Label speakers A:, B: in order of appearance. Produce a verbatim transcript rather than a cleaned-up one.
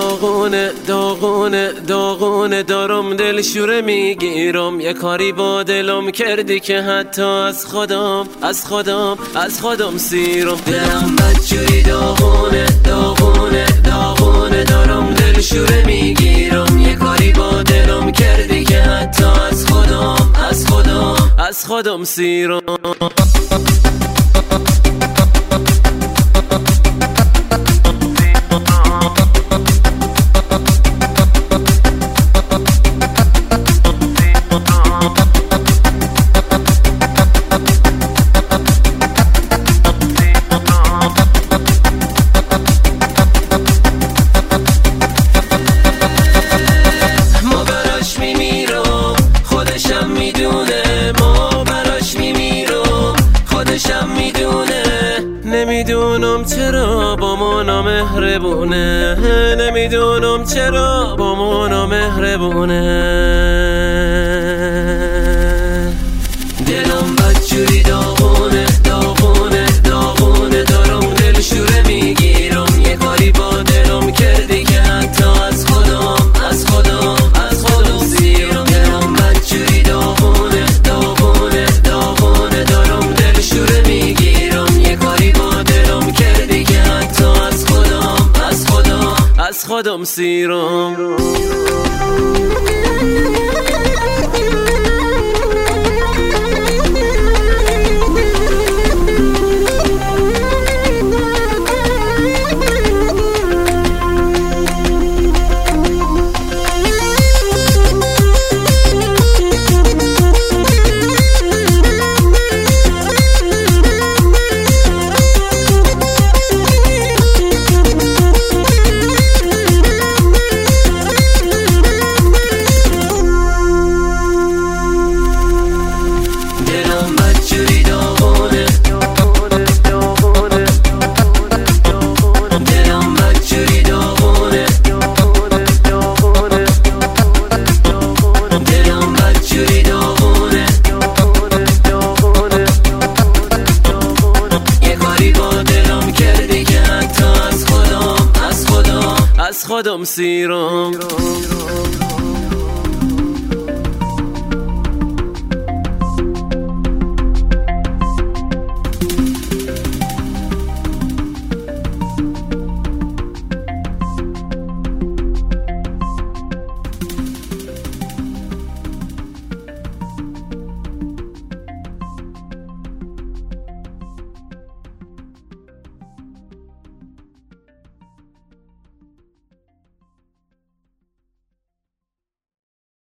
A: داغونه داغونه داغونه دارم دلشوره میگیرم. یه کاری با دلم کردی که حتی از خودم از خودم از خودم سیرم. دلم بدجوری داغونه داغونه داغونه دارم دلشوره میگیرم. یه کاری با دلم کردی که حتی از خودم از خودم از خودم سیرم. نمیدونم چرا با ما نامهربونه، نمیدونم چرا با ما نامهربونه. دلم بدجوری داغونه داغونه داغونه دارم دلشوره میگیرم. یه کاری با دلم کردی که حتی از خودم از خودم از خودم سیرم. دلم بدجوری داغونه داغونه داغونه دارم دلشوره میگیرم. یه کاری با دلم کردی که حتی از خودم از خودم از خودم سیرم. از خودم سیرم.